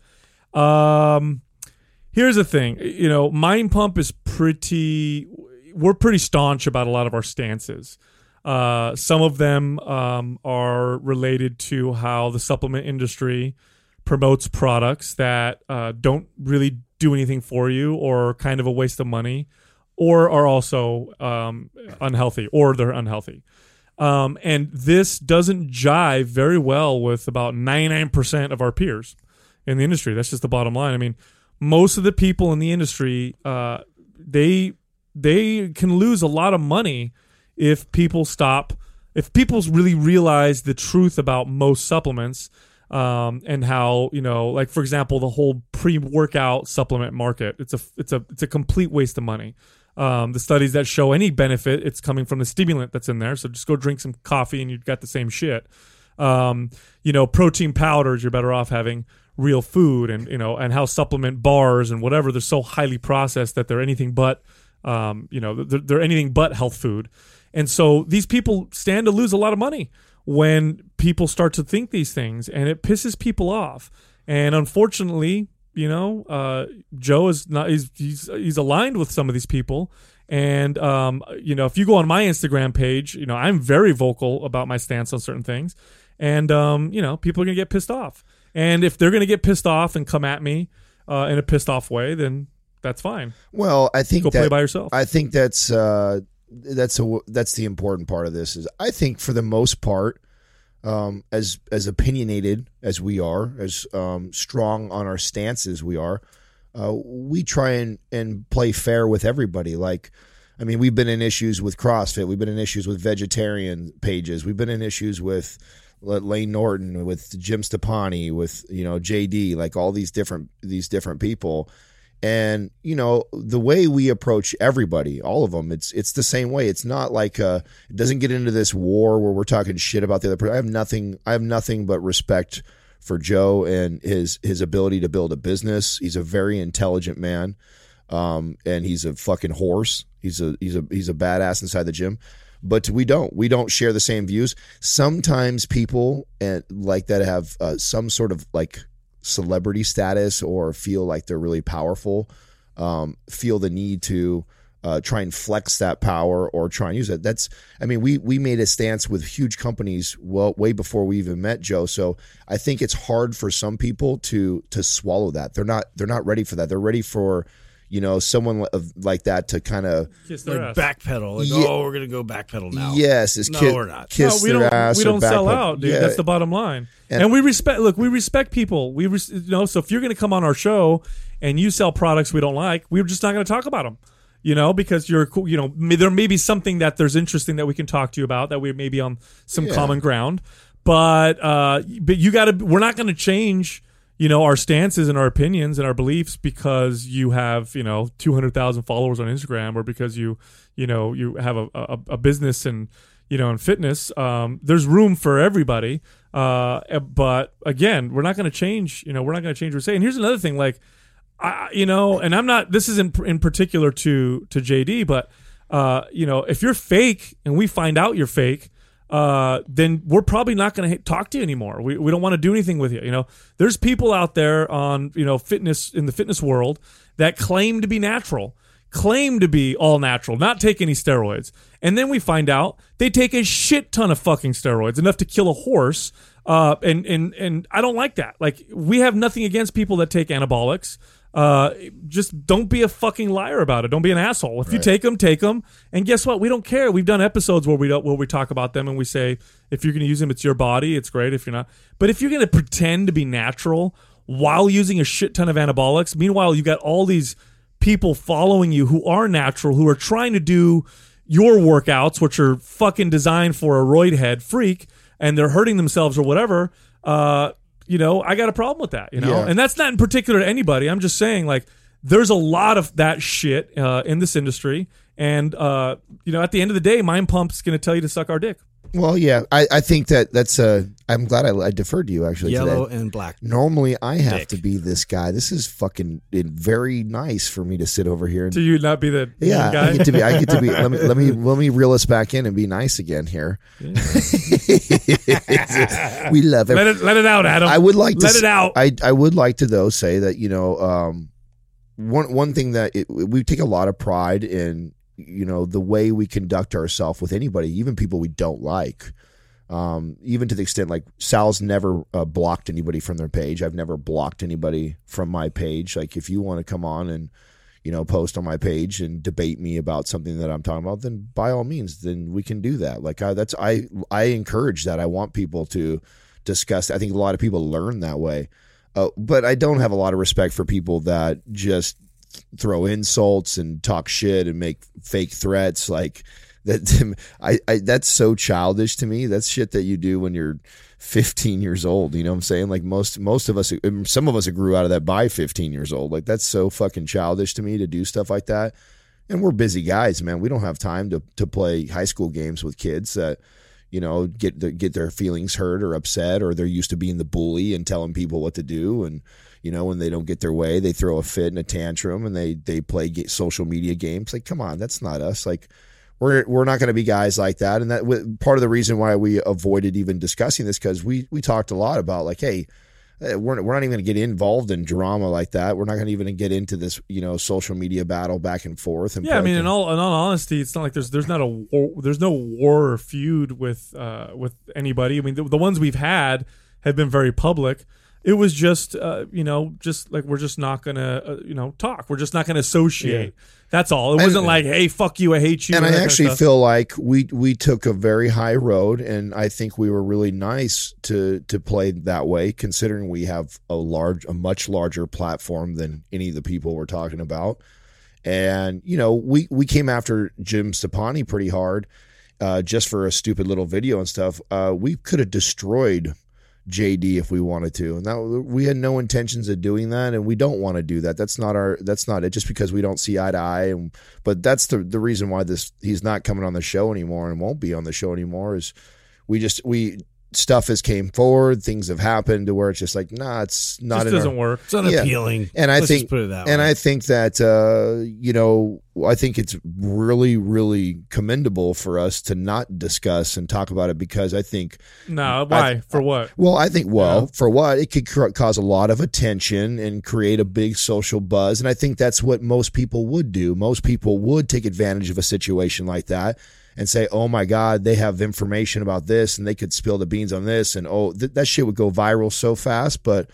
Um, here's the thing, you know, Mind Pump is pretty. We're pretty staunch about a lot of our stances. Uh, some of them um, are related to how the supplement industry promotes products that uh, don't really do anything for you or are kind of a waste of money or are also um, unhealthy or they're unhealthy. Um, and this doesn't jive very well with about ninety-nine percent of our peers in the industry. That's just the bottom line. I mean, most of the people in the industry, uh, they they can lose a lot of money if people stop, if people really realize the truth about most supplements. Um, and how, you know, like for example, the whole pre-workout supplement market, it's a, it's a, it's a complete waste of money. Um, the studies that show any benefit, it's coming from the stimulant that's in there. So just go drink some coffee and you've got the same shit. Um, you know, protein powders, you're better off having real food, and, you know, and how supplement bars and whatever, they're so highly processed that they're anything but, um, you know, they're, they're anything but health food. And so these people stand to lose a lot of money when people start to think these things, and it pisses people off. And unfortunately, you know, uh, Joe is not, he's, he's, he's aligned with some of these people. And, um, you know, if you go on my Instagram page, you know, I'm very vocal about my stance on certain things, and, um, you know, people are going to get pissed off. And if they're going to get pissed off and come at me, uh, in a pissed off way, then that's fine. Well, I think go that, play by yourself. I think that's, uh, that's a, that's the important part of this is I think for the most part, um, as, as opinionated as we are, as, um, strong on our stances we are, uh, we try and, and play fair with everybody. Like, I mean, we've been in issues with CrossFit. We've been in issues with vegetarian pages. We've been in issues with Lane Norton, with Jim Stepani, with, you know, J D, like all these different, these different people. And, you know, the way we approach everybody, all of them, it's it's the same way. It's not like uh, it doesn't get into this war where we're talking shit about the other person. I have nothing. I have nothing but respect for Joe and his his ability to build a business. He's a very intelligent man, um, and he's a fucking horse. He's a he's a he's a badass inside the gym. But we don't. We don't share the same views. Sometimes people and like that have uh, some sort of like celebrity status or feel like they're really powerful, um, feel the need to uh, try and flex that power or try and use it. That's, I mean, we we made a stance with huge companies well way before we even met Joe. So I think it's hard for some people to to swallow that. They're not they're not ready for that. They're ready for, you know, someone of, like that to kind of Kiss their Like ass. backpedal. Like, Yeah. oh, we're going to go backpedal now. yes, is No, ki- we're not. kiss No, we their don't. ass We or don't sell backpedal. out, dude. Yeah. That's the bottom line. And- And, we respect. Look, we respect people. We, res, you know, so if you're going to come on our show and you sell products we don't like, we're just not going to talk about them. You know, because you're cool. You know, may, there may be something that there's interesting that we can talk to you about that we may be on some Yeah. common ground. But uh, but you got to. We're not going to change. You know, our stances and our opinions and our beliefs because you have, you know, two hundred thousand followers on Instagram or because you, you know, you have a, a, a business and, you know, in fitness. Um, there's room for everybody. Uh, but again, we're not going to change, you know, we're not going to change what we say. And here's another thing, like, I, you know, and I'm not, this isn't in particular to, to J D, but, uh, you know, if you're fake and we find out you're fake, uh, then we're probably not going to talk to you anymore. We we don't want to do anything with you. You know, there's people out there on, you know, fitness in the fitness world that claim to be natural, claim to be all natural, not take any steroids. And then we find out they take a shit ton of fucking steroids, enough to kill a horse. Uh, and, and, and I don't like that. Like, we have nothing against people that take anabolics. Uh, just don't be a fucking liar about it. Don't be an asshole. If you take them, take them. And guess what? We don't care. We've done episodes where we don't, where we talk about them and we say, if you're going to use them, it's your body. It's great. If you're not, but if you're going to pretend to be natural while using a shit ton of anabolics, meanwhile, you got all these people following you who are natural, who are trying to do your workouts, which are fucking designed for a roid head freak, and they're hurting themselves or whatever. Uh, You know, I got a problem with that, you know, Yeah. and that's not in particular to anybody. I'm just saying, like, there's a lot of that shit uh, in this industry. And, uh, you know, at the end of the day, Mind Pump's going to tell you to suck our dick. Well, yeah, I, I think that that's uh, I'm glad I, I deferred to you actually. Yellow today. and black. Normally, I have Dick. to be this guy. This is fucking it, very nice for me to sit over here and To you not be the yeah, guy. I get to be. I get to be. Let me let me let me reel us back in and be nice again here. we love it. let it let it out, Adam. I would like to let s- it out. I I would like to though say that you know um, one one thing that it, we take a lot of pride in you know the way we conduct ourselves with anybody, even people we don't like. Um, even to the extent like Sal's never uh, blocked anybody from their page. I've never blocked anybody from my page. Like if you want to come on and, you know, post on my page and debate me about something that I'm talking about, then by all means, then we can do that. Like I, that's, I, I encourage that. I want people to discuss. I think a lot of people learn that way. Uh, but I don't have a lot of respect for people that just throw insults and talk shit and make fake threats. Like, That I, I that's so childish to me. That's shit that you do when you're fifteen years old. You know what I'm saying? Like most most of us, some of us grew out of that by fifteen years old. Like that's so fucking childish to me to do stuff like that. And we're busy guys, man. We don't have time to to play high school games with kids that you know get the, get their feelings hurt or upset, or they're used to being the bully and telling people what to do. And you know when they don't get their way, they throw a fit and a tantrum, and they they play get social media games. Like, come on, that's not us. Like. We're we're not going to be guys like that, and that part of the reason why we avoided even discussing this because we we talked a lot about like, hey, we're we're not even going to get involved in drama like that. We're not going to even get into this you know social media battle back and forth. And Yeah, I mean, in and, all in all honesty, it's not like there's there's not a war, there's no war or feud with uh, with anybody. I mean, the, the ones we've had have been very public. It was just uh, you know just like we're just not gonna uh, you know talk. We're just not gonna associate. Yeah. That's all. It wasn't and, like, hey, fuck you, I hate you. And I actually kind of feel like we we took a very high road, and I think we were really nice to to play that way, considering we have a large, a much larger platform than any of the people we're talking about. And you know, we we came after Jim Stepani pretty hard, uh, just for a stupid little video and stuff. Uh, we could have destroyed J D if we wanted to, and that we had no intentions of doing that, and we don't want to do that. That's not our that's not it, just because we don't see eye to eye. And but that's the the reason why this he's not coming on the show anymore and won't be on the show anymore is we just we stuff has came forward, things have happened to where it's just like, nah, it's not just in doesn't our, work. It's unappealing. And I Let's think just put it that and way. I think that uh, you know, I think it's really, really commendable for us to not discuss and talk about it because I think No, why? I- For what? well, I think, well, Yeah. for what? It could cr- cause a lot of attention and create a big social buzz. And I think that's what most people would do. Most people would take advantage of a situation like that and say, oh my God, they have information about this and they could spill the beans on this. And oh, th- that shit would go viral so fast. But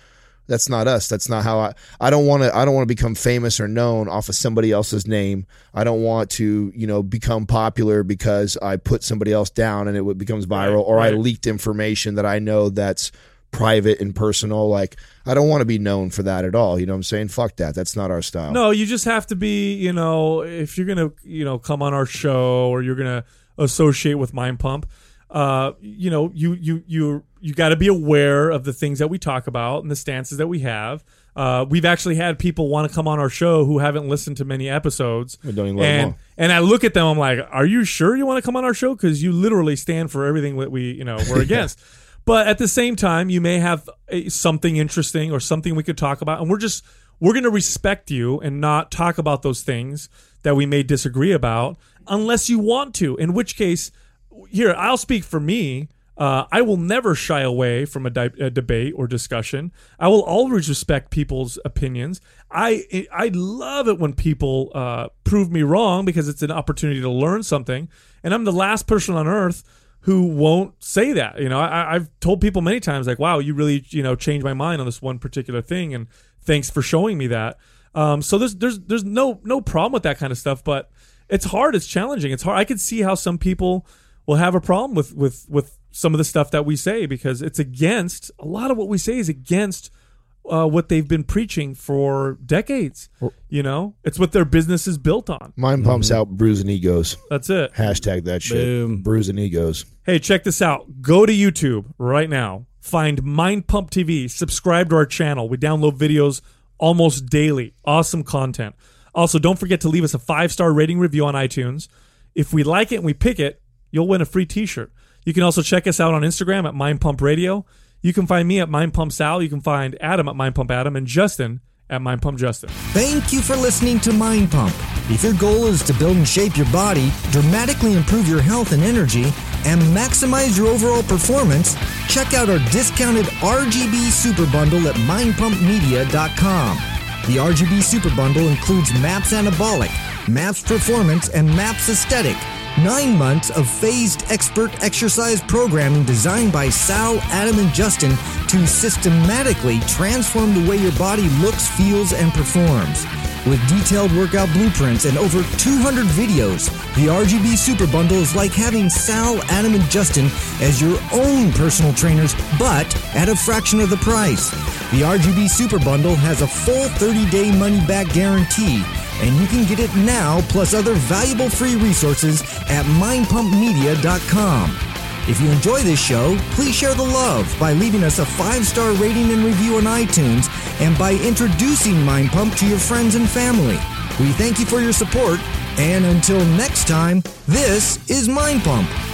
That's not us. That's not how I, I don't want to, I don't want to become famous or known off of somebody else's name. I don't want to, you know, become popular because I put somebody else down and it becomes viral, Right, or right. I leaked information that I know that's private and personal. Like, I don't want to be known for that at all. You know what I'm saying? Fuck that. That's not our style. No, you just have to be, you know, if you're going to, you know, come on our show or you're going to associate with Mind Pump, uh, you know, you you you you got to be aware of the things that we talk about and the stances that we have. Uh, we've actually had people want to come on our show who haven't listened to many episodes. We don't even let them and on. and I look at them, I'm like, are you sure you want to come on our show? Because you literally stand for everything that we, you know, we're against. But at the same time, you may have a, something interesting or something we could talk about, and we're just we're going to respect you and not talk about those things that we may disagree about unless you want to. In which case, here I'll speak for me. Uh, I will never shy away from a, di- a debate or discussion. I will always respect people's opinions. I I love it when people uh, prove me wrong because it's an opportunity to learn something, and I'm the last person on earth who won't say that. You know, I, I've told people many times, like, wow, you really, you know, changed my mind on this one particular thing, and thanks for showing me that. Um, so there's there's there's no no problem with that kind of stuff, but it's hard, it's challenging, it's hard. I could see how some people will have a problem with with with some of the stuff that we say because it's against a lot of what we say is against uh, what they've been preaching for decades. You know, it's what their business is built on. Mind pumps out bruising egos. That's it. Hashtag that shit. Boom. Bruising egos. Hey, check this out. Go to YouTube right now. Find Mind Pump T V. Subscribe to our channel. We download videos almost daily. Awesome content. Also, don't forget to leave us a five-star rating review on iTunes. If we like it and we pick it, you'll win a free t-shirt. You can also check us out on Instagram at Mind Pump Radio. You can find me at Mind Pump Sal. You can find Adam at Mind Pump Adam and Justin at Mind Pump Justin. Thank you for listening to Mind Pump. If your goal is to build and shape your body, dramatically improve your health and energy, and maximize your overall performance, check out our discounted R G B Super Bundle at mind pump media dot com. The R G B Super Bundle includes MAPS Anabolic, MAPS Performance, and MAPS Aesthetic. Nine months of phased expert exercise programming designed by Sal, Adam, and Justin to systematically transform the way your body looks, feels, and performs. With detailed workout blueprints and over two hundred videos, the R G B Super Bundle is like having Sal, Adam, and Justin as your own personal trainers, but at a fraction of the price. The R G B Super Bundle has a full thirty-day money-back guarantee, and you can get it now plus other valuable free resources at mind pump media dot com. If you enjoy this show, please share the love by leaving us a five-star rating and review on iTunes and by introducing Mind Pump to your friends and family. We thank you for your support, and until next time, this is Mind Pump.